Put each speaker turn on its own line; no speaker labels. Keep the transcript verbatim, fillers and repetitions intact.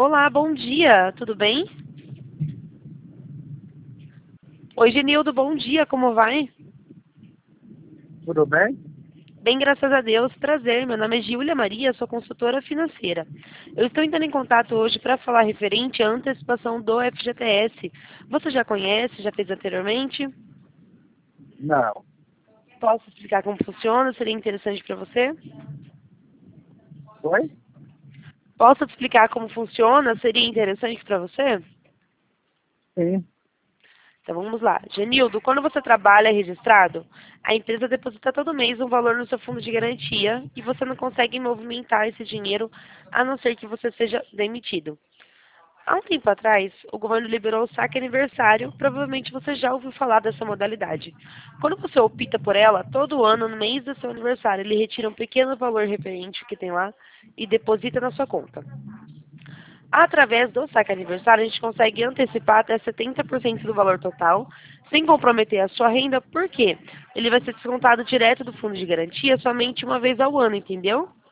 Olá, bom dia, tudo bem? Oi, Genildo, bom dia, como vai?
Tudo bem?
Bem, graças a Deus, prazer. Meu nome é Giulia Maria, sou consultora financeira. Eu estou entrando em contato hoje para falar referente à antecipação do F G T S. Você já conhece, já fez anteriormente?
Não.
Posso explicar como funciona? Seria interessante para você?
Oi?
Posso te explicar como funciona? Seria interessante para você?
Sim.
Então vamos lá. Genildo, quando você trabalha registrado, a empresa deposita todo mês um valor no seu fundo de garantia e você não consegue movimentar esse dinheiro a não ser que você seja demitido. Há um tempo atrás, o governo liberou o saque aniversário, provavelmente você já ouviu falar dessa modalidade. Quando você opta por ela, todo ano, no mês do seu aniversário, ele retira um pequeno valor referente que tem lá e deposita na sua conta. Através do saque aniversário, a gente consegue antecipar até setenta por cento do valor total, sem comprometer a sua renda, por quê? Ele vai ser descontado direto do fundo de garantia somente uma vez ao ano, entendeu?